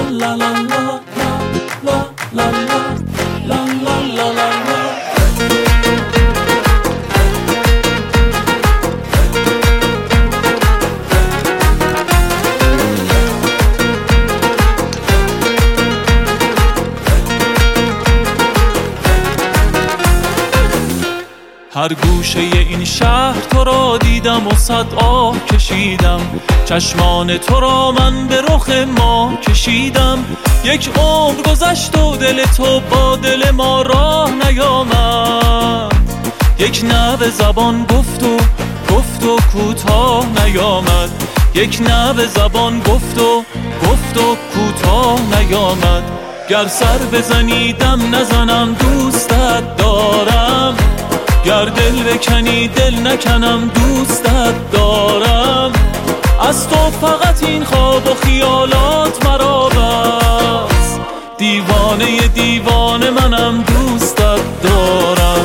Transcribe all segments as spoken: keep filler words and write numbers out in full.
لا لا لا لا لا لا لا لا لا. هر گوشه این شهر تو را دیدم و صد آه کشیدم، چشمان تو را من به رخ ما کشیدم. یک عمر گذشت و دل تو با دل ما راه نیامد، یک نوع زبان گفت و گفت و کوتاه نیامد، یک نوع زبان گفت و گفت و کوتاه نیامد. گر سر بزنی دم نزنم دوستت دارم، گر دل بکنی دل نکنم دوستت دارم. از تو فقط این خواب و خیالات مرا بس، دیوانه دیوانه منم دوستت دارم.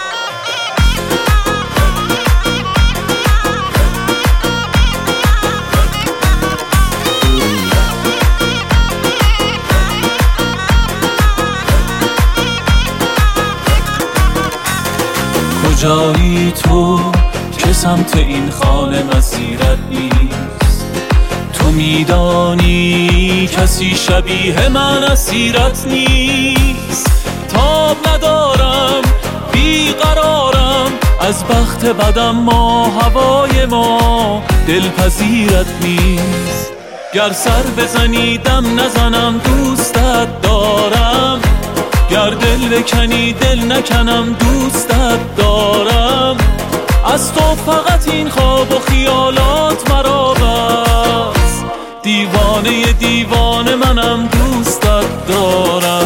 کجایی تو که سمت این خانه مسیرت نیست؟ تو میدانی کسی شبیه من اسیرت نیست. تاب ندارم بیقرارم از بخت بدم، ما هوای ما دلپذیرت نیست. گر سر بزنی دم نزنم دوستت دارم، گر دل بکنی دل نکنم دوستت دارم. از تو فقط این خواب و خیالات مرا بس، دیوانه دیوانه منم دوستت دارم.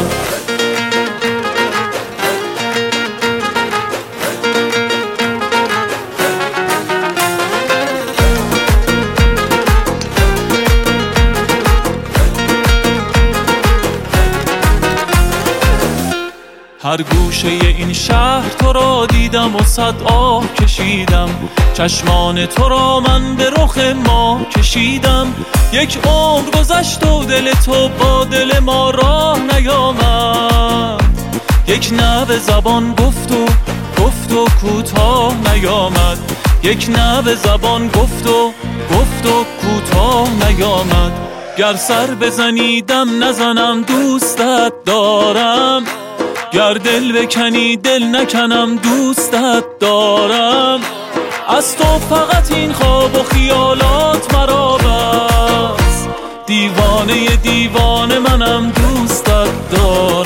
هر گوشه این شهر تو را دیدم و صد آه کشیدم، چشمان تو را من به رخ ما کشیدم. یک عمر گذشت و دل تو با دل ما راه نیامد، یک نوع زبان گفت و گفت و کوتاه نیامد، یک نوع زبان گفت و گفت و کوتاه نیامد. گر سر بزنی دم نزنم دوستت دارم، گر دل بکنی دل نکنم دوستت دارم. از تو فقط این خواب و خیالات مرا بس، دیوانه دیوانه منم دوستت دارم.